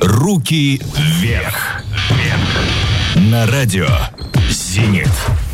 Руки вверх. На радио «Зенит».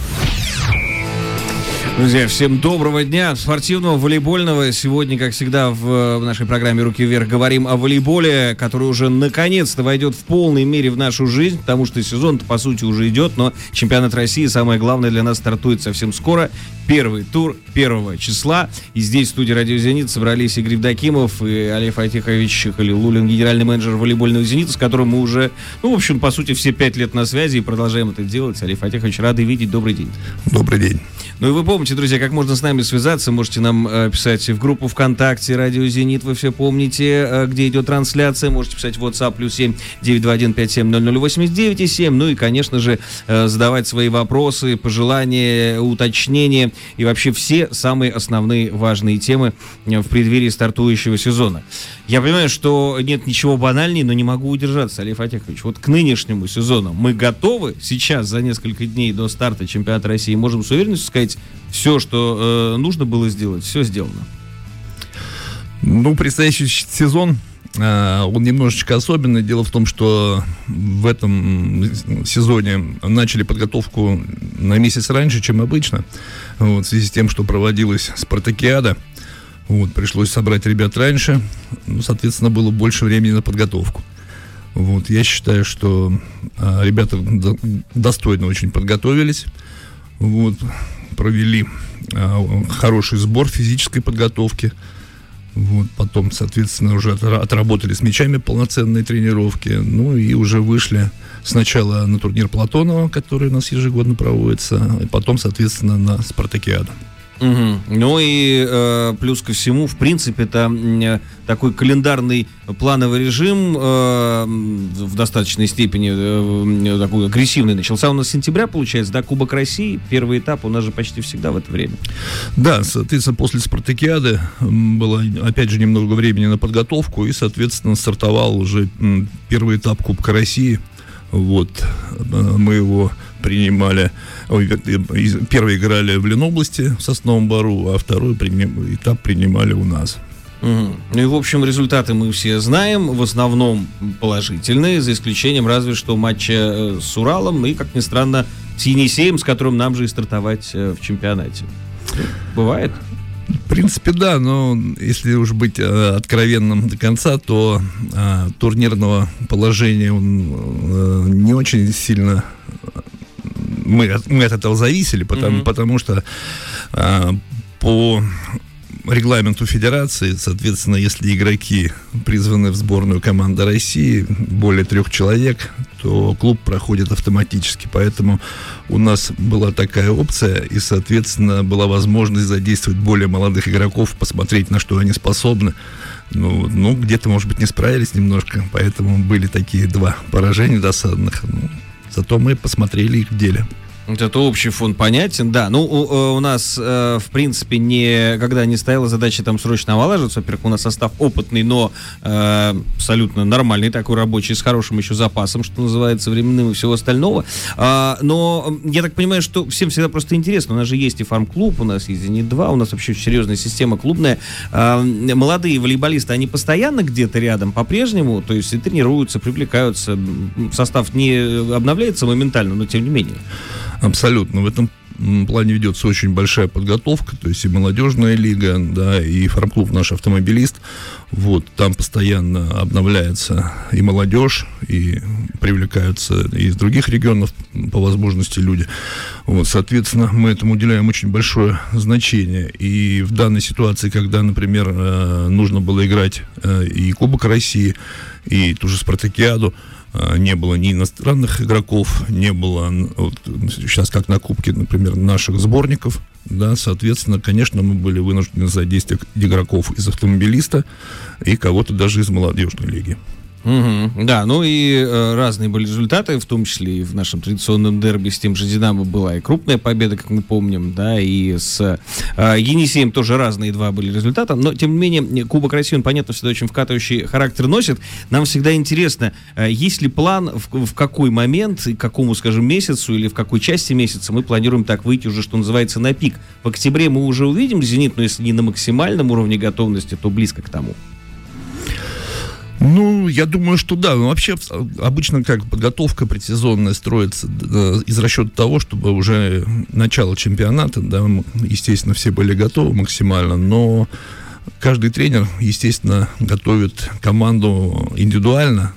Друзья, всем доброго дня, спортивного, волейбольного. Сегодня, как всегда, в нашей программе «Руки вверх» говорим о волейболе, который уже наконец-то войдет в полной мере в нашу жизнь, потому что сезон-то, по сути, уже идет, но чемпионат России, самое главное для нас, стартует совсем скоро. Первый тур 1 числа. И здесь, в студии «Радио Зенит», собрались Игорь Евдокимов и Олег Фатихович Халилуллин, генеральный менеджер волейбольного «Зенита», с которым мы уже, в общем, по сути, все 5 лет на связи и продолжаем это делать. Олег Фатихович, рады видеть. Добрый день. Добрый день. Ну и вы помните, друзья, как можно с нами связаться. Можете нам писать в группу ВКонтакте «Радио Зенит», вы все помните, где идет трансляция. Можете писать в WhatsApp +7 921 57 00 89 7. Ну и, конечно же, задавать свои вопросы, пожелания, уточнения и вообще все самые основные важные темы в преддверии стартующего сезона. Я понимаю, что нет ничего банальнее, но не могу удержаться, Олег Фатихович. Вот к нынешнему сезону мы готовы сейчас, за несколько дней до старта чемпионата России, можем с уверенностью сказать, все, что нужно было сделать, все сделано? Ну, предстоящий сезон, он немножечко особенный. Дело в том, что в этом сезоне начали подготовку на месяц раньше, чем обычно. Вот, в связи с тем, что проводилась спартакиада. Вот, пришлось собрать ребят раньше. Ну, соответственно, было больше времени на подготовку. Вот, я считаю, что ребята достойно очень подготовились. Вот, провели хороший сбор физической подготовки. Вот, потом, соответственно, уже отработали с мячами полноценные тренировки. Ну и уже вышли сначала на турнир Платонова, который у нас ежегодно проводится, и потом, соответственно, на спартакиаду. Угу. Ну и плюс ко всему, в принципе, это такой календарный плановый режим в достаточной степени такой агрессивный начался у нас с сентября, получается, да, Кубок России, первый этап у нас же почти всегда в это время. Да, соответственно, после спартакиады было, опять же, немного времени на подготовку, и, соответственно, стартовал уже первый этап Кубка России. Вот, мы его принимали, первый играли в Ленобласти, в Сосновом Бору, а второй этап принимали у нас. Ну и, в общем, результаты мы все знаем, в основном положительные, за исключением разве что матча с Уралом и, как ни странно, с Енисеем, с которым нам же и стартовать в чемпионате. Бывает? В принципе, да, но если уж быть откровенным до конца, то турнирного положения он не очень сильно... Мы от этого зависели, потому что по регламенту федерации, соответственно, если игроки призваны в сборную команды России, более 3 человек, то клуб проходит автоматически. Поэтому у нас была такая опция, и, соответственно, была возможность задействовать более молодых игроков, посмотреть, на что они способны. Ну, где-то, может быть, не справились немножко, поэтому были такие 2 поражения досадных. Зато мы посмотрели их в деле. Это общий фон понятен, да. Ну, у нас, в принципе, никогда не стояла задача там срочно омолаживаться. Во-первых, у нас состав опытный, но абсолютно нормальный, такой рабочий, с хорошим еще запасом, что называется, временным и всего остального. Но я так понимаю, что всем всегда просто интересно. У нас же есть и фарм-клуб, у нас есть «Зенит-2», у нас вообще серьезная система клубная. Молодые волейболисты, они постоянно где-то рядом по-прежнему, то есть и тренируются, привлекаются. Состав не обновляется моментально, но тем не менее. Абсолютно. В этом плане ведется очень большая подготовка, то есть и молодежная лига, да, и фарм-клуб наш «Автомобилист». Вот, там постоянно обновляется и молодежь, и привлекаются из других регионов по возможности люди. Вот, соответственно, мы этому уделяем очень большое значение. И в данной ситуации, когда, например, нужно было играть и Кубок России, и ту же спартакиаду, не было ни иностранных игроков, не было, вот, сейчас как на Кубке, например, наших сборников, да, соответственно, конечно, мы были вынуждены задействовать игроков из «Автомобилиста» и кого-то даже из молодежной лиги. Угу, да, ну и разные были результаты, в том числе и в нашем традиционном дерби с тем же «Динамо» была и крупная победа, как мы помним, да, и с «Енисеем» тоже разные 2 были результата, но, тем не менее, Кубок России, он, понятно, всегда очень вкатывающий характер носит. Нам всегда интересно, есть ли план, в какой момент, к какому, скажем, месяцу или в какой части месяца мы планируем так выйти уже, что называется, на пик. В октябре мы уже увидим «Зенит», но если не на максимальном уровне готовности, то близко к тому. Ну, я думаю, что да. Но вообще, обычно как подготовка предсезонная строится из расчета того, чтобы уже начало чемпионата, да, естественно, все были готовы максимально, но каждый тренер, естественно, готовит команду индивидуально,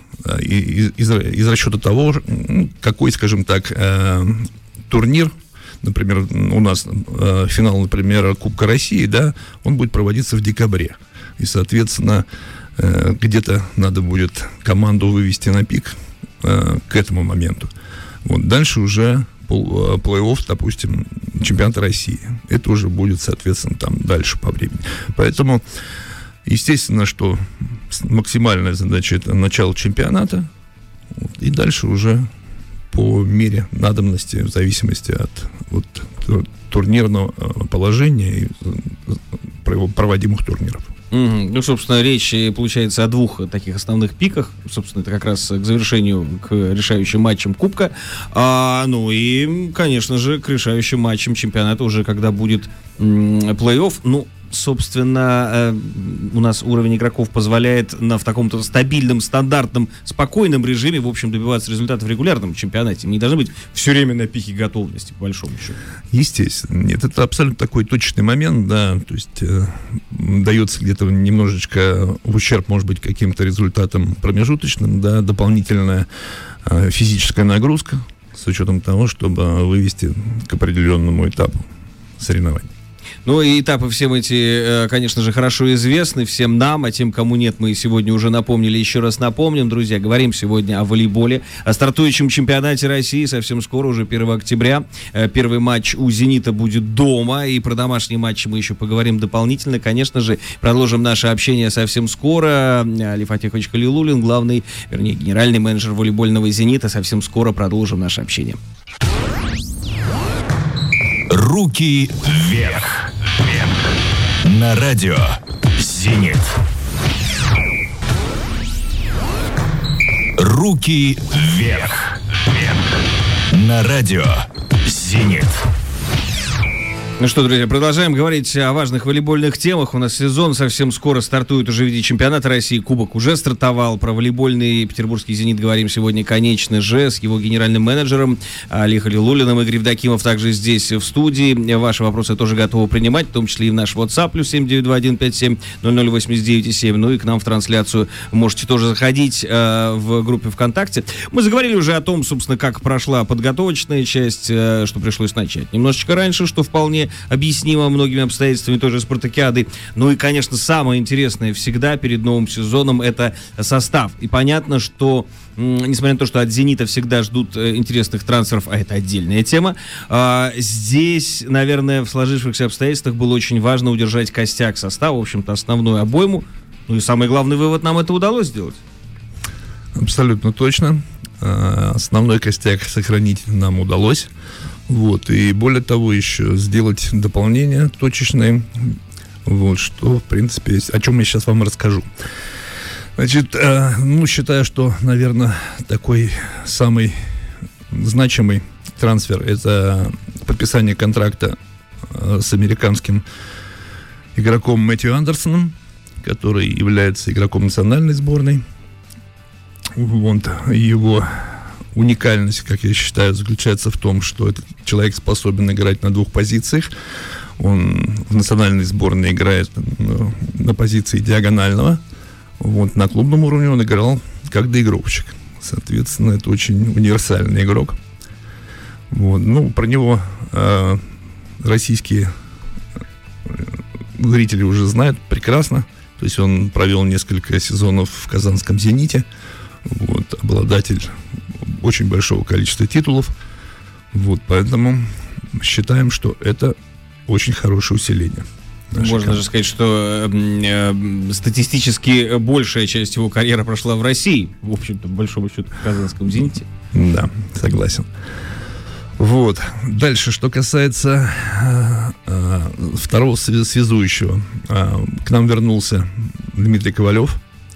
из расчета того, какой, скажем так, турнир, например, у нас финал, например, Кубка России, да, он будет проводиться в декабре. И, соответственно, где-то надо будет команду вывести на пик к этому моменту. Вот. Дальше уже плей-офф, допустим, чемпионата России. Это уже будет, соответственно, там дальше по времени. Поэтому, естественно, что максимальная задача — это начало чемпионата, и дальше уже по мере надобности, в зависимости от турнирного положения и проводимых турниров. Ну, собственно, речь получается о двух таких основных пиках. Собственно, это как раз к завершению, к решающим матчам Кубка. Ну и, конечно же, к решающим матчам чемпионата уже, когда будет плей-офф. Ну, собственно, у нас уровень игроков позволяет в таком-то стабильном, стандартном, спокойном режиме, в общем, добиваться результатов в регулярном чемпионате. Мы не должны быть все время на пике готовности, по большому счету. Естественно. Нет, это абсолютно такой точный момент, да, то есть дается где-то немножечко в ущерб, может быть, каким-то результатам промежуточным, да, дополнительная физическая нагрузка с учетом того, чтобы вывести к определенному этапу соревнований. Ну и этапы всем эти, конечно же, хорошо известны всем нам, а тем, кому нет, мы сегодня уже напомнили, еще раз напомним. Друзья, говорим сегодня о волейболе, о стартующем чемпионате России. Совсем скоро, уже 1 октября, первый матч у «Зенита» будет дома, и про домашние матчи мы еще поговорим дополнительно. Конечно же, продолжим наше общение совсем скоро. Али Фатихович Халилуллин, генеральный менеджер волейбольного «Зенита». Совсем скоро продолжим наше общение. Руки вверх. На радио «Зенит». Руки вверх. На радио «Зенит». Ну что, друзья, продолжаем говорить о важных волейбольных темах. У нас сезон совсем скоро стартует уже в виде чемпионата России. Кубок уже стартовал. Про волейбольный петербургский «Зенит» говорим сегодня, конечно же, с его генеральным менеджером Али Халилуллиным. Игорь Евдокимов также здесь в студии. Ваши вопросы тоже готовы принимать, в том числе и в наш WhatsApp, +7 921-57-0089-7. Ну и к нам в трансляцию можете тоже заходить в группе ВКонтакте. Мы заговорили уже о том, собственно, как прошла подготовочная часть, что пришлось начать немножечко раньше, что вполне объяснимо многими обстоятельствами той же спартакиады. Ну и, конечно, самое интересное всегда перед новым сезоном — это состав. И понятно, что, несмотря на то, что от «Зенита» всегда ждут интересных трансферов, а это отдельная тема, здесь, наверное, в сложившихся обстоятельствах было очень важно удержать костяк состава, в общем-то, основную обойму. Ну и самый главный вывод — нам это удалось сделать. Абсолютно точно. Основной костяк сохранить нам удалось. Вот, и более того, еще сделать дополнения точечные, вот, что, в принципе, о чем я сейчас вам расскажу. Значит, считаю, что, наверное, такой самый значимый трансфер — это подписание контракта с американским игроком Мэтью Андерсоном, который является игроком национальной сборной. Вот, его уникальность, как я считаю, заключается в том, что этот человек способен играть на двух позициях. Он в национальной сборной играет на позиции диагонального. Вот, на клубном уровне он играл как доигровщик. Соответственно, это очень универсальный игрок. Вот, про него российские зрители уже знают прекрасно. То есть он провел несколько сезонов в казанском «Зените». Вот, обладатель очень большого количества титулов. Вот, поэтому считаем, что это очень хорошее усиление. Можно же сказать, что статистически большая часть его карьеры прошла в России, в общем-то, по большому счету, в казанском «Зените». Да, согласен. Вот. Дальше, что касается второго связующего. К нам вернулся Дмитрий Ковалев.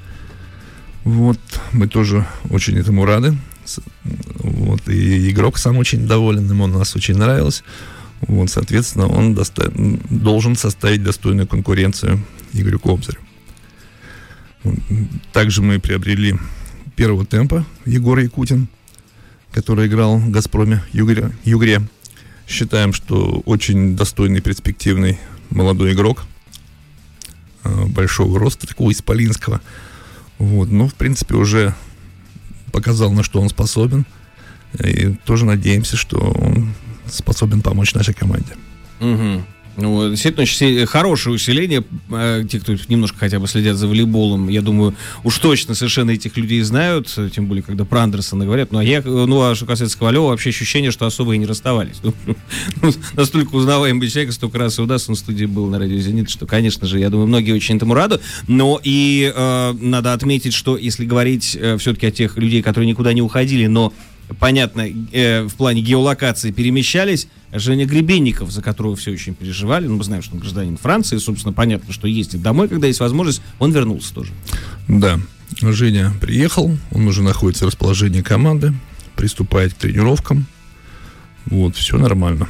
Вот, мы тоже очень этому рады. Вот, и игрок сам очень доволен, ему нас очень нравилось. Вот, соответственно, он должен составить достойную конкуренцию Игорю Кобзарю. Также мы приобрели первого темпа Егора Якутин, который играл в «Газпроме» Югре. Считаем, что очень достойный, перспективный молодой игрок. Большого роста, такого исполинского. Но, в принципе, уже показал, на что он способен. И тоже надеемся, что он способен помочь нашей команде. Угу. Действительно, очень хорошее усиление. Те, кто немножко хотя бы следят за волейболом, я думаю, уж точно совершенно этих людей знают, тем более, когда про Андерсона говорят. А что касается Ковалева, вообще ощущение, что особо и не расставались. Настолько узнаваемый человек, столько раз и у нас на студии был на радио «Зенит», что, конечно же, я думаю, многие очень этому рады. Но и надо отметить, что если говорить все-таки о тех людей, которые никуда не уходили, но понятно, в плане геолокации перемещались, Женя Гребенников, за которого все очень переживали, мы знаем, что он гражданин Франции, собственно, понятно, что ездит домой, когда есть возможность, он вернулся тоже. Да, Женя приехал, он уже находится в расположении команды, приступает к тренировкам, все нормально.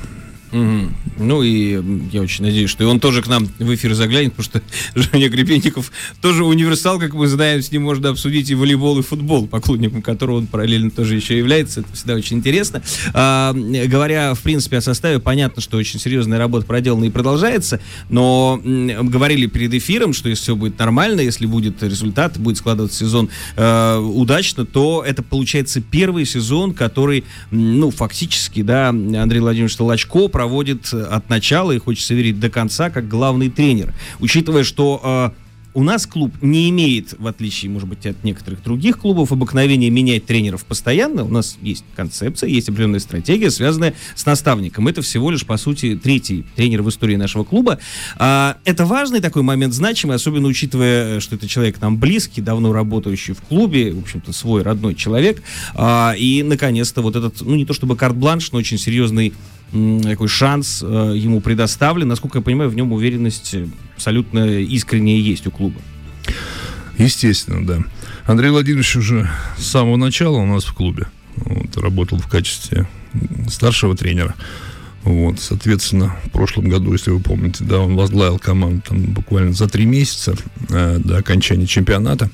Угу. И я очень надеюсь, что и он тоже к нам в эфир заглянет, потому что Женя Гребенников тоже универсал, как мы знаем, с ним можно обсудить и волейбол, и футбол, поклонником которого он параллельно тоже еще является. Это всегда очень интересно. Говоря, в принципе, о составе, понятно, что очень серьезная работа проделана и продолжается, но говорили перед эфиром, что если все будет нормально, если будет результат, будет складываться сезон удачно, то это получается первый сезон, который, фактически, Андрей Владимирович Толочко проводит от начала и, хочется верить, до конца, как главный тренер. Учитывая, что у нас клуб не имеет, в отличие, может быть, от некоторых других клубов, обыкновения менять тренеров постоянно. У нас есть концепция, есть определенная стратегия, связанная с наставником. Это всего лишь, по сути, третий тренер в истории нашего клуба. Это важный такой момент, значимый, особенно учитывая, что это человек нам близкий, давно работающий в клубе, в общем-то, свой родной человек. И, наконец-то, вот этот, не то чтобы карт-бланш, но очень серьезный такой шанс ему предоставлен. Насколько я понимаю, в нем уверенность абсолютно искренняя есть у клуба. Естественно, да. Андрей Владимирович уже с самого начала у нас в клубе работал в качестве старшего тренера. Соответственно, в прошлом году, если вы помните, он возглавил команду буквально за 3 месяца до окончания чемпионата.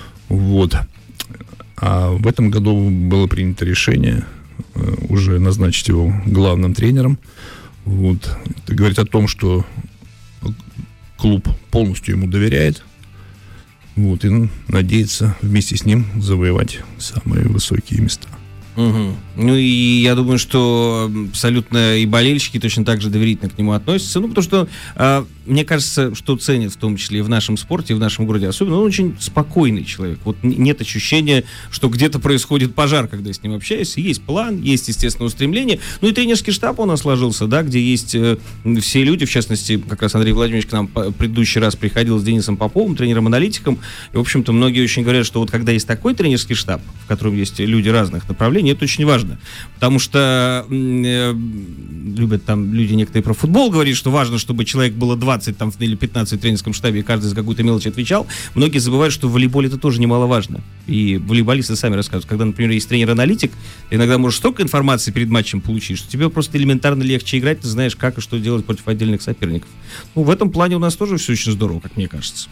А в этом году было принято решение уже назначить его главным тренером. Это говорит о том, что клуб полностью ему доверяет. И надеется вместе с ним завоевать самые высокие места. Угу. И я думаю, что абсолютно и болельщики точно так же доверительно к нему относятся. Потому что мне кажется, что ценят в том числе и в нашем спорте, и в нашем городе особенно, он очень спокойный человек. Нет ощущения, что где-то происходит пожар, когда с ним общаешься. Есть план, есть, естественно, устремление. И тренерский штаб у нас сложился, где есть все люди, в частности, как раз Андрей Владимирович к нам в предыдущий раз приходил с Денисом Поповым, тренером-аналитиком. И, в общем-то, многие очень говорят, что когда есть такой тренерский штаб, в котором есть люди разных направлений, это очень важно. Потому что любят люди некоторые про футбол говорить, что важно, чтобы человек было 20 или 15 в тренерском штабе, и каждый за какую-то мелочь отвечал. Многие забывают, что в волейболе это тоже немаловажно. И волейболисты сами рассказывают, когда, например, есть тренер-аналитик, ты иногда можешь столько информации перед матчем получить, что тебе просто элементарно легче играть, ты знаешь, как и что делать против отдельных соперников. В этом плане у нас тоже все очень здорово, как мне кажется.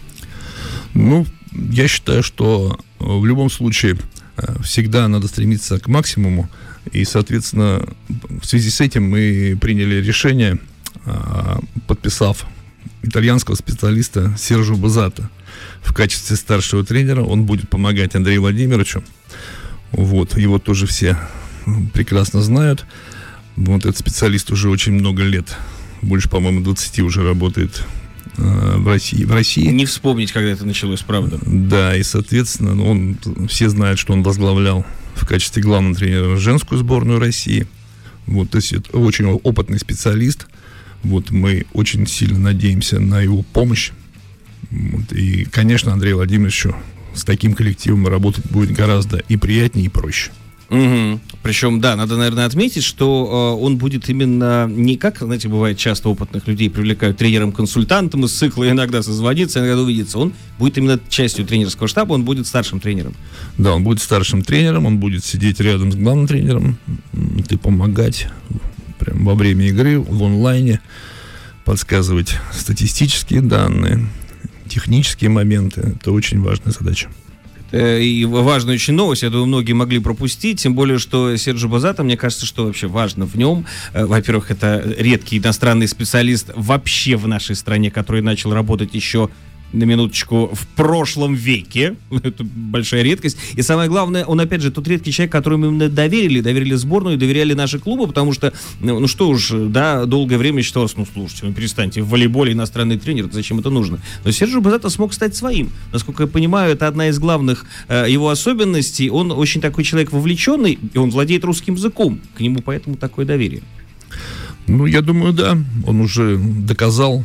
Я считаю, что в любом случае всегда надо стремиться к максимуму, и, соответственно, в связи с этим мы приняли решение, подписав итальянского специалиста Сержо Базата в качестве старшего тренера. Он будет помогать Андрею Владимировичу. Его тоже все прекрасно знают. Этот специалист уже очень много лет, больше, по-моему, 20 уже работает в России. Не вспомнить, когда это началось, правда. Да, и, соответственно, все знают, что он возглавлял в качестве главного тренера женскую сборную России. То есть это очень опытный специалист. Мы очень сильно надеемся на его помощь. И, конечно, Андрею Владимировичу с таким коллективом работать будет гораздо и приятнее, и проще. Угу. Причем, надо, наверное, отметить, что он будет именно не как, знаете, бывает часто опытных людей привлекают тренером-консультантом из цикла, иногда созвониться, иногда увидеться. Он будет именно частью тренерского штаба, он будет старшим тренером. Да, он будет старшим тренером, он будет сидеть рядом с главным тренером и помогать прямо во время игры в онлайне, подсказывать статистические данные, технические моменты. Это очень важная задача. И важная очень новость, я думаю, многие могли пропустить, тем более, что Серджио Боззато, мне кажется, что вообще важно в нем. Во-первых, это редкий иностранный специалист вообще в нашей стране, который начал работать еще, на минуточку, в прошлом веке. Это большая редкость. И самое главное, он, опять же, тот редкий человек, которому именно доверили сборную, доверяли наши клубы, потому что, ну что уж, да, долгое время считалось, ну, слушайте, перестаньте, в волейболе иностранный тренер, зачем это нужно? Но Серджио Боззато смог стать своим. Насколько я понимаю, это одна из главных его особенностей. Он очень такой человек вовлеченный, и он владеет русским языком. К нему поэтому такое доверие. Ну, я думаю, да. Он уже доказал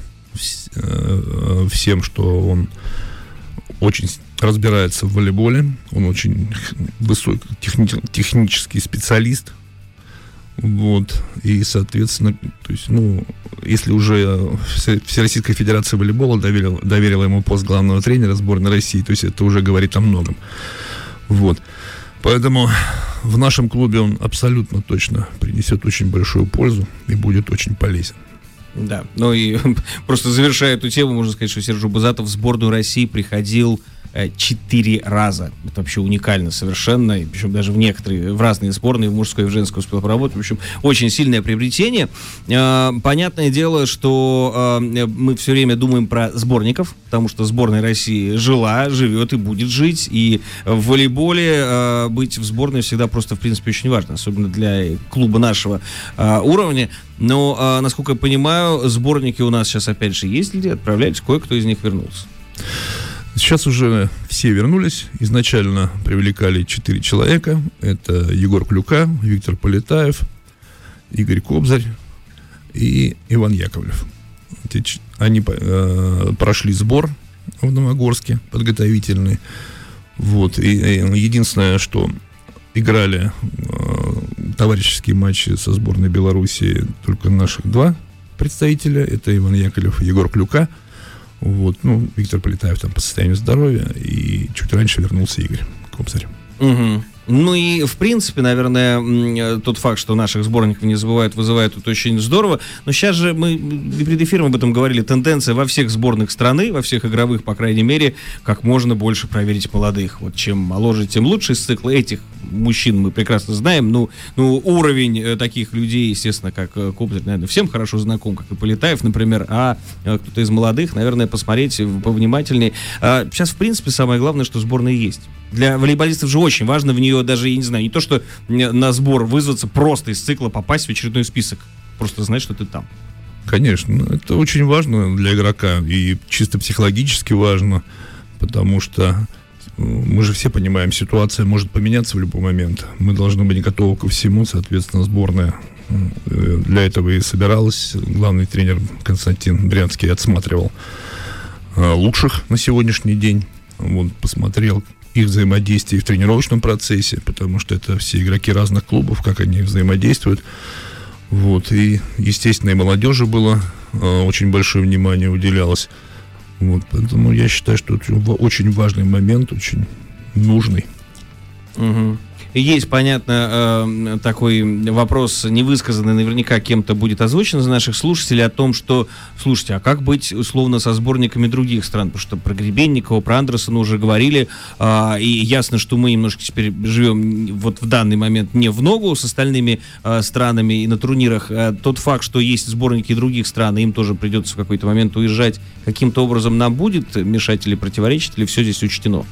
всем, что он очень разбирается в волейболе, он очень высокий технический специалист, вот, и, соответственно, то есть, ну, если уже Всероссийская Федерация волейбола доверила ему пост главного тренера сборной России, то есть это уже говорит о многом, вот, поэтому в нашем клубе он абсолютно точно принесет очень большую пользу и будет очень полезен. Да, ну и просто завершая эту тему, можно сказать, что Серджио Боззато в сборную России приходил 4 раза. Это вообще уникально совершенно, и причем даже в разные сборные, в мужской и в женской успел поработать. В общем, очень сильное приобретение. Понятное дело, что мы все время думаем про сборников, потому что сборная России жила, живет и будет жить, и в волейболе быть в сборной всегда просто, в принципе, очень важно, особенно для клуба нашего уровня. Но, насколько я понимаю, сборники у нас сейчас, опять же, есть люди, отправлялись, кое-кто из них вернулся. Сейчас уже все вернулись. Изначально привлекали 4 человека. Это Егор Клюка, Виктор Полетаев, Игорь Кобзарь и Иван Яковлев. Они прошли сбор в Новогорске, подготовительный. Вот. И единственное, что играли товарищеские матчи со сборной Беларуси только наших 2 представителя. Это Иван Яковлев и Егор Клюка. Вот, ну, Виктор Полетаев там по состоянию здоровья, и чуть раньше вернулся Игорь Кобзарь. Угу. Ну и, в принципе, наверное, тот факт, что наших сборников не забывают, вызывает тут очень здорово. Но сейчас же мы перед эфиром об этом говорили, тенденция во всех сборных страны, во всех игровых, по крайней мере, как можно больше проверить молодых. Вот чем моложе, тем лучше. Из цикла этих мужчин мы прекрасно знаем. Ну, уровень таких людей, естественно, как Кобзарь, наверное, всем хорошо знаком, как и Полетаев, например. А кто-то из молодых, наверное, посмотреть повнимательнее. Сейчас, в принципе, самое главное, что сборная есть. Для волейболистов же очень важно в нее даже, я не знаю, не то, что на сбор вызваться, просто из цикла попасть в очередной список. Просто знать, что ты там. Конечно, это очень важно для игрока и чисто психологически важно, потому что мы же все понимаем, ситуация может поменяться в любой момент. Мы должны быть готовы ко всему, соответственно, сборная для этого и собиралась. Главный тренер Константин Брянский отсматривал лучших на сегодняшний день. Вот, посмотрел их взаимодействие в тренировочном процессе, потому что это все игроки разных клубов, как они взаимодействуют. Вот, и, естественно, и молодежи было очень большое внимание уделялось. Вот, поэтому я считаю, что это очень важный момент, очень нужный. Угу. Есть, понятно, такой вопрос, невысказанный, наверняка кем-то будет озвучен из наших слушателей, о том, что, слушайте, а как быть, условно, со сборниками других стран? Потому что про Гребенникова, про Андерсона уже говорили, и ясно, что мы немножко теперь живем вот в данный момент не в ногу с остальными странами и на турнирах. Тот факт, что есть сборники других стран, и им тоже придется в какой-то момент уезжать, каким-то образом нам будет мешать или противоречить, или все здесь учтено?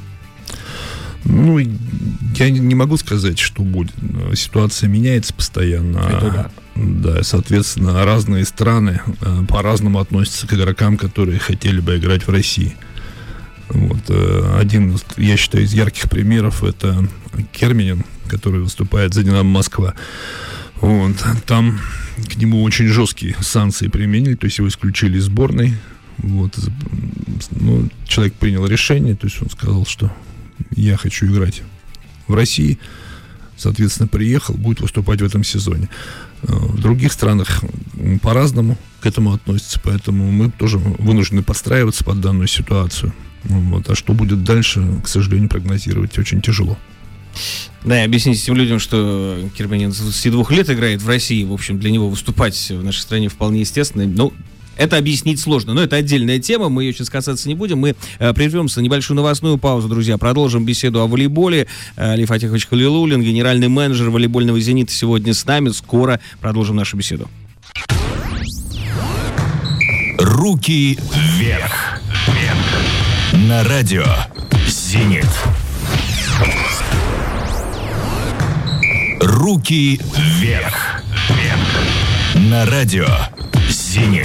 Ну, я не могу сказать, что будет. Ситуация меняется постоянно. Это да. Да, соответственно, разные страны по-разному относятся к игрокам, которые хотели бы играть в России. Вот. Один, я считаю, из ярких примеров — это Керменин, который выступает за «Динамо Москва». Вот. Там к нему очень жесткие санкции применили, то есть его исключили из сборной. Вот. Ну, человек принял решение, то есть он сказал, что я хочу играть в России, соответственно, приехал, будет выступать в этом сезоне. В других странах по-разному к этому относятся, поэтому мы тоже вынуждены подстраиваться под данную ситуацию. Вот. А что будет дальше, к сожалению, прогнозировать очень тяжело. Да, и объясните тем людям, что Керменин с 22 лет играет в России, в общем, для него выступать в нашей стране вполне естественно. Ну, Это объяснить сложно, но это отдельная тема, мы ее сейчас касаться не будем. Мы прервемся на небольшую новостную паузу, друзья. Продолжим беседу о волейболе. Али Фатихович Халилуллин, генеральный менеджер волейбольного «Зенита», сегодня с нами. Скоро продолжим нашу беседу. Руки вверх. На радио «Зенит». Руки вверх. На радио «Зенит».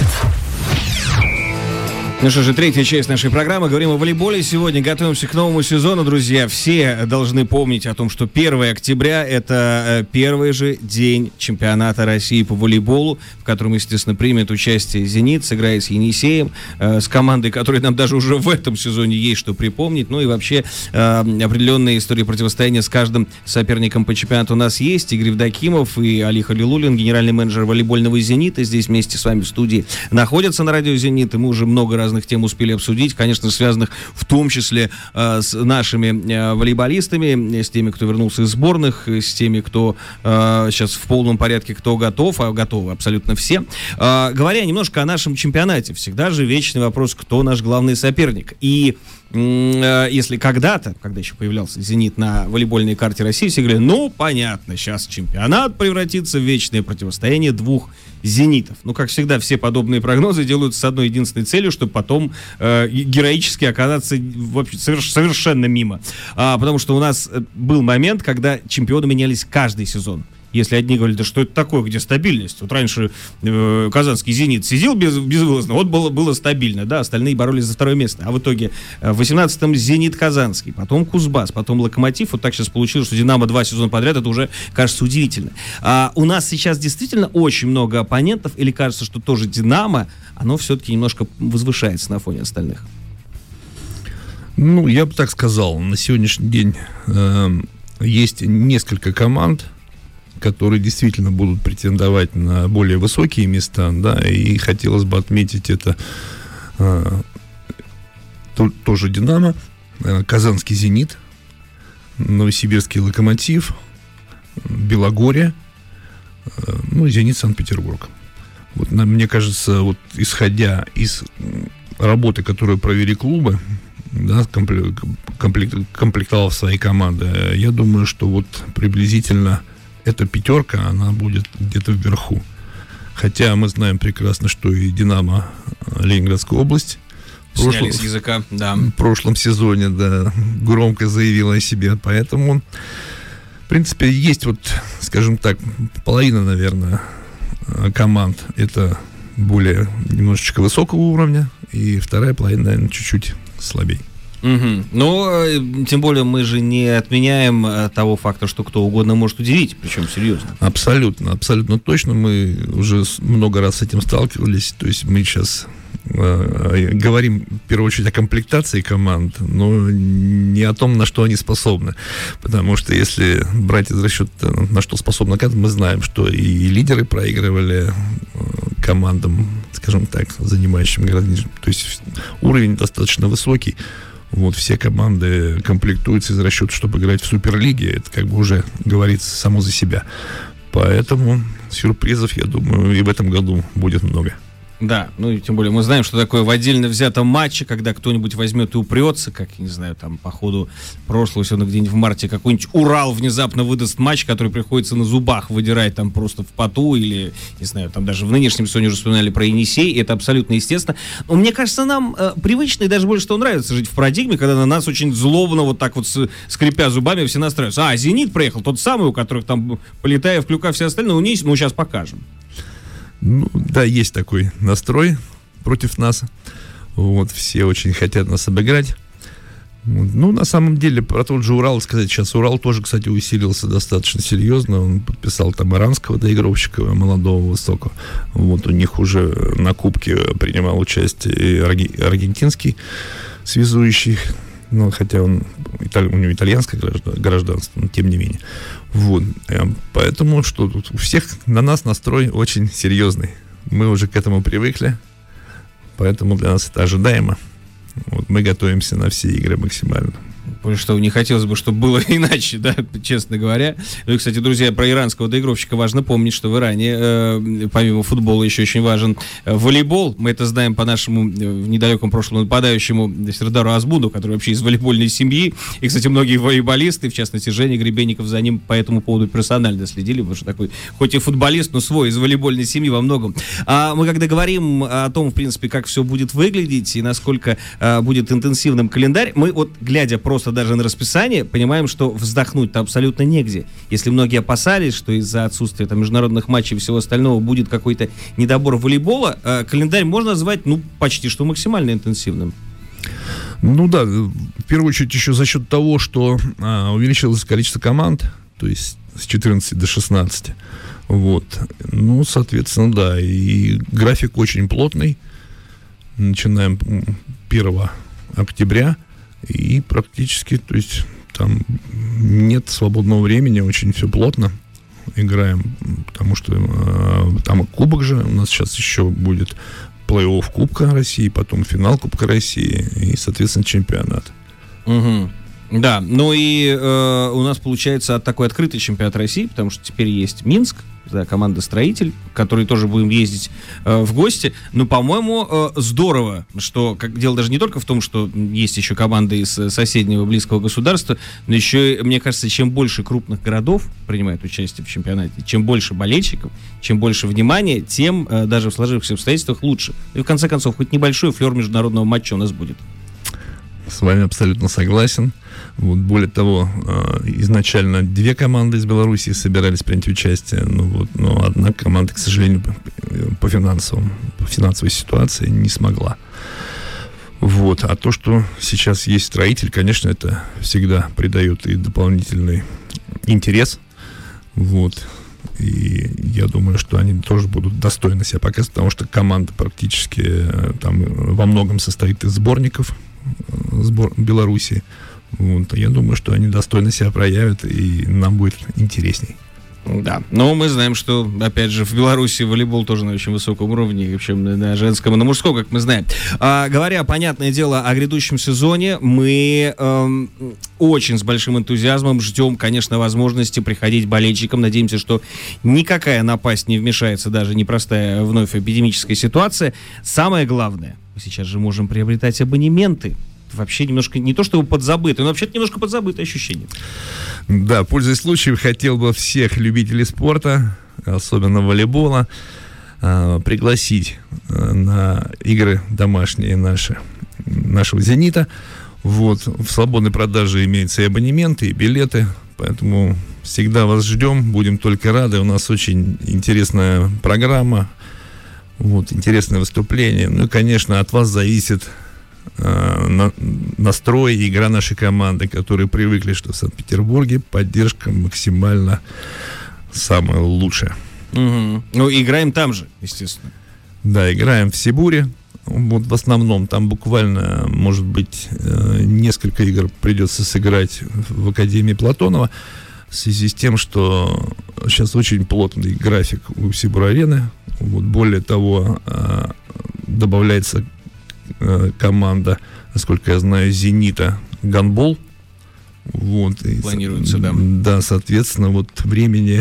Ну что же, третья часть нашей программы. Говорим о волейболе. Сегодня готовимся к новому сезону, друзья. Все должны помнить о том, что 1 октября – это первый же день чемпионата России по волейболу, в котором, естественно, примет участие «Зенит», сыграет с «Енисеем», с командой, которой нам даже уже в этом сезоне есть что припомнить. Ну и вообще определенная история противостояния с каждым соперником по чемпионату у нас есть. Игорь Евдокимов и Али Халилуллин, генеральный менеджер волейбольного «Зенита», здесь вместе с вами в студии находятся на радио «Зенит», и мы уже много разных тем успели обсудить, конечно, связанных в том числе с нашими волейболистами, с теми, кто вернулся из сборных, с теми, кто сейчас в полном порядке, кто готов, а готовы абсолютно все. Говоря немножко о нашем чемпионате, всегда же вечный вопрос, кто наш главный соперник. И если когда-то, когда еще появлялся «Зенит» на волейбольной карте России, все говорили, ну, понятно, сейчас чемпионат превратится в вечное противостояние двух «Зенитов». Ну, как всегда, все подобные прогнозы делаются с одной единственной целью, чтобы потом героически оказаться вообще совершенно мимо. Потому что у нас был момент, когда чемпионы менялись каждый сезон. Если одни говорили, да что это такое, где стабильность? Вот раньше казанский «Зенит» сидел безвылазно, вот было стабильно, да, остальные боролись за второе место. А в итоге в 18-м «Зенит» казанский, потом «Кузбасс», потом «Локомотив». Вот так сейчас получилось, что «Динамо» 2 сезона подряд, это уже кажется удивительно. А у нас сейчас действительно очень много оппонентов, или кажется, что тоже «Динамо», оно все-таки немножко возвышается на фоне остальных? Ну, я бы так сказал, на сегодняшний день есть несколько команд, которые действительно будут претендовать на более высокие места, да, и хотелось бы отметить это тоже «Динамо», казанский «Зенит», новосибирский «Локомотив», Белогорье, ну, «Зенит» Санкт-Петербург. Вот, мне кажется, вот исходя из работы, которую провели клубы, да, комплектовав свои команды, я думаю, что вот приблизительно эта пятерка, она будет где-то вверху. Хотя мы знаем прекрасно, что и «Динамо» Ленинградская область сняли с языка, да. В прошлом сезоне, да, громко заявила о себе. Поэтому, в принципе, есть вот, скажем так, половина, наверное, команд это более немножечко высокого уровня, и вторая половина, наверное, чуть-чуть слабее. Угу. Но, тем более, мы же не отменяем того факта, что кто угодно может удивить, причем серьезно. Абсолютно, абсолютно точно. Мы уже много раз с этим сталкивались. То есть мы сейчас говорим, в первую очередь, о комплектации команд, но не о том, на что они способны. Потому что если брать из расчета, на что способна команда, мы знаем, что и лидеры проигрывали командам, скажем так, занимающим гораздо. То есть уровень достаточно высокий. Вот, все команды комплектуются из расчета, чтобы играть в Суперлиге. Это как бы уже говорится само за себя. Поэтому сюрпризов, я думаю, и в этом году будет много. Да, ну и тем более мы знаем, что такое в отдельно взятом матче, когда кто-нибудь возьмет и упрется, как, не знаю, там по ходу прошлого сезона где-нибудь в марте какой-нибудь Урал внезапно выдаст матч, который приходится на зубах выдирать там просто в поту, или, не знаю, там даже в нынешнем сезоне уже вспоминали про Енисей, это абсолютно естественно. Но мне кажется, нам привычно и даже больше что нравится жить в парадигме, когда на нас очень злобно вот так вот скрипя зубами все настраиваются. А, «Зенит» приехал, тот самый, у которых там Полетаев, Клюка, все остальные, у них, ну, сейчас покажем. Ну, да, есть такой настрой против нас. Вот, все очень хотят нас обыграть. Ну, на самом деле, про тот же Урал сказать сейчас. Урал тоже, кстати, усилился достаточно серьезно. Он подписал там иранского доигровщика, молодого, высокого. Вот, у них уже на кубке принимал участие аргентинский связующий. Ну, хотя у него итальянское гражданство, но тем не менее. Вот. Поэтому что тут у всех на нас настрой очень серьезный. Мы уже к этому привыкли, поэтому для нас это ожидаемо. Вот, мы готовимся на все игры максимально. Что не хотелось бы, чтобы было иначе, да, честно говоря. Ну и, кстати, друзья, про иранского доигровщика важно помнить, что в Иране, помимо футбола, еще очень важен волейбол. Мы это знаем по нашему в недалеком прошлом нападающему Сердару Азбуду, который вообще из волейбольной семьи. И, кстати, многие волейболисты, в частности, Женя Гребенников, за ним по этому поводу персонально следили, потому что такой, хоть и футболист, но свой, из волейбольной семьи во многом. А мы когда говорим о том, в принципе, как все будет выглядеть и насколько будет интенсивным календарь, мы вот, глядя просто даже на расписание, понимаем, что вздохнуть-то абсолютно негде. Если многие опасались, что из-за отсутствия там международных матчей и всего остального будет какой-то недобор волейбола, календарь можно назвать, ну, почти что максимально интенсивным. Ну да, в первую очередь еще за счет того, что увеличилось количество команд, то есть с 14 до 16. Вот. Ну, соответственно, да, и график очень плотный. Начинаем 1 октября. И практически, то есть там нет свободного времени, очень все плотно играем, потому что там и кубок же, у нас сейчас еще будет плей-офф Кубка России, потом финал Кубка России и, соответственно, чемпионат. Угу. Да, ну и у нас получается такой открытый чемпионат России, потому что теперь есть Минск, да, команда «Строитель», который тоже будем ездить в гости. Но, по-моему, здорово, что дело даже не только в том, что есть еще команды из соседнего близкого государства, но еще, мне кажется, чем больше крупных городов принимает участие в чемпионате, чем больше болельщиков, чем больше внимания, тем даже в сложившихся обстоятельствах лучше. И в конце концов, хоть небольшой флер международного матча у нас будет. С вами абсолютно согласен. Вот, более того, изначально 2 команды из Беларуси собирались принять участие, но одна команда, к сожалению, по финансовой ситуации не смогла. Вот. А то, что сейчас есть «Строитель», конечно, это всегда придает и дополнительный интерес. Вот. И я думаю, что они тоже будут достойно себя показывать, потому что команда практически там во многом состоит из сборников Беларуси. Вот. Я думаю, что они достойно себя проявят, и нам будет интересней. Да, но мы знаем, что, опять же, в Беларуси волейбол тоже на очень высоком уровне, в общем, на женском и на мужском, как мы знаем. Говоря, понятное дело, о грядущем сезоне, мы очень с большим энтузиазмом ждем, конечно, возможности приходить болельщикам. Надеемся, что никакая напасть не вмешается, даже непростая вновь эпидемическая ситуация. Самое главное, мы сейчас же можем приобретать абонементы. Вообще немножко, не то чтобы подзабытое, но вообще-то немножко подзабытое ощущение. Да, пользуясь случаем, хотел бы всех любителей спорта, особенно волейбола, пригласить на игры домашние нашего «Зенита». Вот, в свободной продаже имеются и абонементы, и билеты, поэтому всегда вас ждем, будем только рады. У нас очень интересная программа, вот, интересное выступление. Ну и, конечно, от вас зависит настрой и игра нашей команды, которые привыкли, что в Санкт-Петербурге поддержка максимально самая лучшая. Угу. Ну, играем там же, естественно. Да, играем в Сибуре. Вот в основном там буквально, может быть, несколько игр придется сыграть в Академии Платонова, в связи с тем, что сейчас очень плотный график у Сибур-арены. Вот, более того, добавляется команда, насколько я знаю, «Зенита» гандбол. Вот, планируется, да. Да, соответственно, вот времени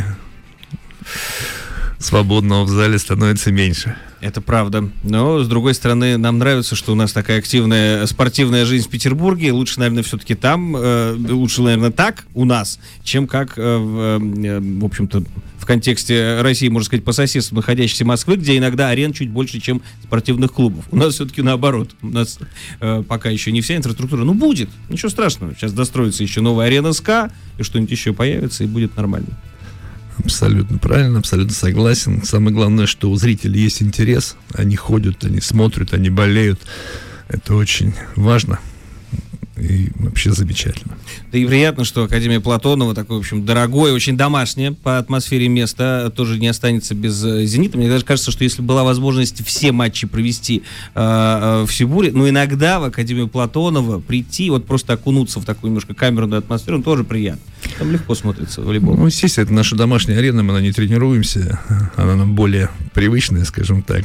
свободного в зале становится меньше. Это правда. Но, с другой стороны, нам нравится, что у нас такая активная спортивная жизнь в Петербурге. Лучше, наверное, все-таки там, лучше, наверное, так у нас, чем как, в общем-то, в контексте России, можно сказать, по соседству находящейся Москвы, где иногда арен чуть больше, чем спортивных клубов. У нас все-таки наоборот. У нас пока еще не вся инфраструктура. Ну, будет. Ничего страшного. Сейчас достроится еще новая арена СКА, и что-нибудь еще появится, и будет нормально. Абсолютно правильно, абсолютно согласен. Самое главное, что у зрителей есть интерес. Они ходят, они смотрят, они болеют. Это очень важно и вообще замечательно. Да и приятно, что Академия Платонова, такое, в общем, дорогое, очень домашнее по атмосфере место, тоже не останется без «Зенита». Мне даже кажется, что если была возможность все матчи провести в Сибуре, но иногда в Академию Платонова прийти, вот просто окунуться в такую немножко камерную атмосферу, тоже приятно. Там легко смотрится волейбол. Ну, естественно, это наша домашняя арена, мы на ней тренируемся, она нам более привычная, скажем так.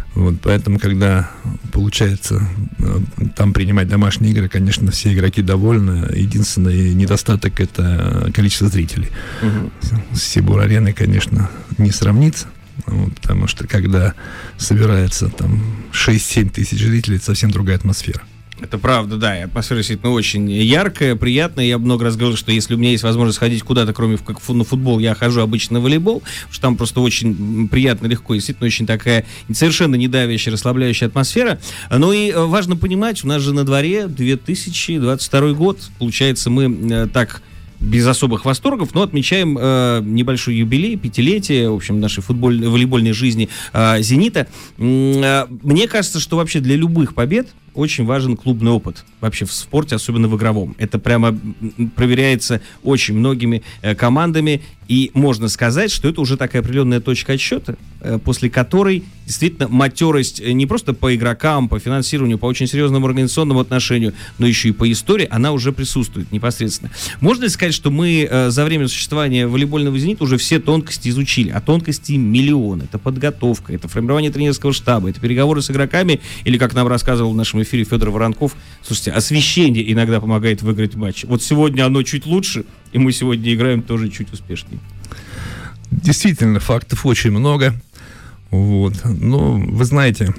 Вот, поэтому, когда получается там принимать домашние игры, конечно, все игроки довольны. Единственный недостаток — это количество зрителей. С Сибур-ареной, конечно, не сравнится. Вот, потому что когда собирается там 6-7 тысяч зрителей, это совсем другая атмосфера. Это правда, да, и атмосфера действительно очень яркая, приятная. Я много раз говорил, что если у меня есть возможность ходить куда-то, кроме как на футбол, я хожу обычно на волейбол, потому что там просто очень приятно, легко, действительно очень такая совершенно не давящая, расслабляющая атмосфера. Ну и важно понимать, у нас же на дворе 2022 год. Получается, мы так без особых восторгов, но отмечаем небольшой юбилей, 5-летие, в общем, нашей волейбольной жизни «Зенита». Мне кажется, что вообще для любых побед очень важен клубный опыт. Вообще в спорте, особенно в игровом. Это прямо проверяется очень многими командами. И можно сказать, что это уже такая определенная точка отсчета, после которой действительно матерость не просто по игрокам, по финансированию, по очень серьезному организационному отношению, но еще и по истории, она уже присутствует непосредственно. Можно ли сказать, что мы за время существования волейбольного «Зенита» уже все тонкости изучили? А тонкостей миллион. Это подготовка, это формирование тренерского штаба, это переговоры с игроками, или, как нам рассказывал в нашем эфире Федор Воронков, слушайте, освещение иногда помогает выиграть матч. Вот сегодня оно чуть лучше, и мы сегодня играем тоже чуть успешнее. Действительно, фактов очень много. Вот. Но вы знаете,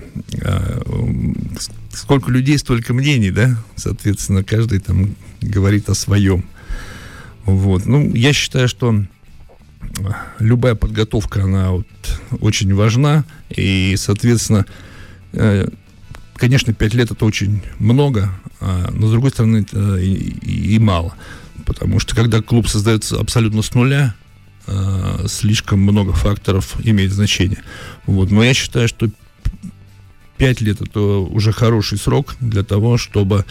сколько людей, столько мнений, да? Соответственно, каждый там говорит о своем. Вот. Ну, я считаю, что любая подготовка, она вот очень важна. И, соответственно, конечно, 5 лет — это очень много, но, с другой стороны, это и мало. Потому что, когда клуб создается абсолютно с нуля, слишком много факторов имеет значение. Вот. Но я считаю, что 5 лет — это уже хороший срок для того, чтобы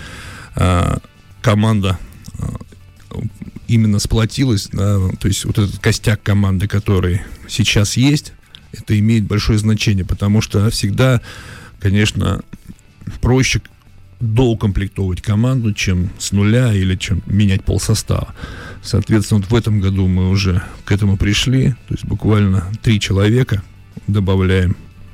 команда именно сплотилась. Да, то есть вот этот костяк команды, который сейчас есть, это имеет большое значение, потому что всегда, конечно, проще доукомплектовать команду, чем с нуля или чем менять полсостава. Соответственно, вот в этом году мы уже к этому пришли, то есть буквально 3 человека добавляем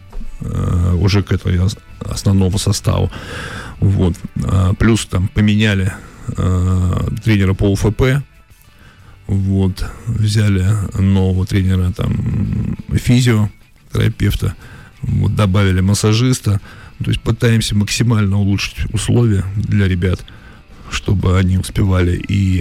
уже к этому основному составу. Вот. Плюс там поменяли тренера по УФП, вот, взяли нового тренера, там, физиотерапевта, вот, добавили массажиста. То есть пытаемся максимально улучшить условия для ребят, чтобы они успевали и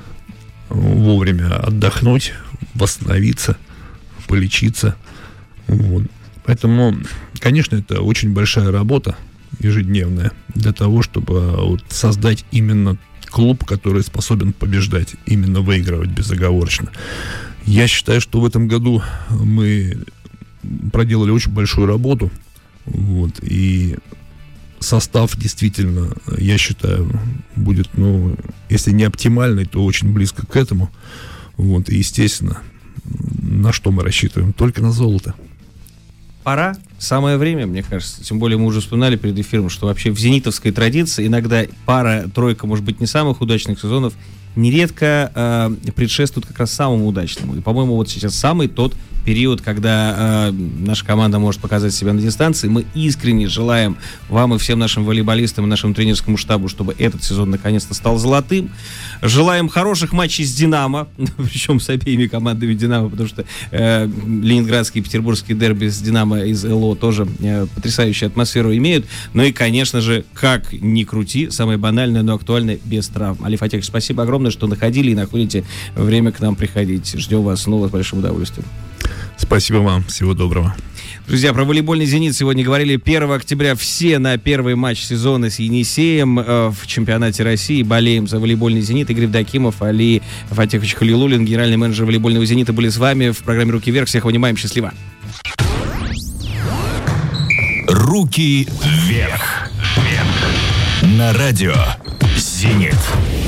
вовремя отдохнуть, восстановиться, полечиться. Вот. Поэтому, конечно, это очень большая работа ежедневная для того, чтобы вот создать именно клуб, который способен побеждать, именно выигрывать безоговорочно. Я считаю, что в этом году мы проделали очень большую работу. Вот, и состав действительно, я считаю, будет, ну, если не оптимальный, то очень близко к этому. Вот, и, естественно, на что мы рассчитываем? Только на золото. Пора, самое время, мне кажется. Тем более мы уже вспоминали перед эфиром, что вообще в зенитовской традиции иногда пара-тройка, может быть, не самых удачных сезонов нередко предшествует как раз самому удачному. И, по-моему, вот сейчас самый тот период, когда наша команда может показать себя на дистанции. Мы искренне желаем вам и всем нашим волейболистам и нашему тренерскому штабу, чтобы этот сезон наконец-то стал золотым. Желаем хороших матчей с «Динамо», причем с обеими командами «Динамо», потому что ленинградские и петербургские дерби с «Динамо» из ЛО тоже потрясающую атмосферу имеют. Ну и, конечно же, как ни крути, самое банальное, но актуальное, без травм. Али Фатехович, спасибо огромное, что находили и находите время к нам приходить. Ждем вас снова с большим удовольствием. Спасибо вам. Всего доброго. Друзья, про волейбольный «Зенит» сегодня говорили. 1 октября все на первый матч сезона с «Енисеем» в чемпионате России. Болеем за волейбольный «Зенит». Игорь Евдокимов, Али Фатехович Халилуллин, генеральный менеджер волейбольного «Зенита», были с вами в программе «Руки вверх». Всех обнимаем. Счастливо. Руки вверх. На радио «Зенит».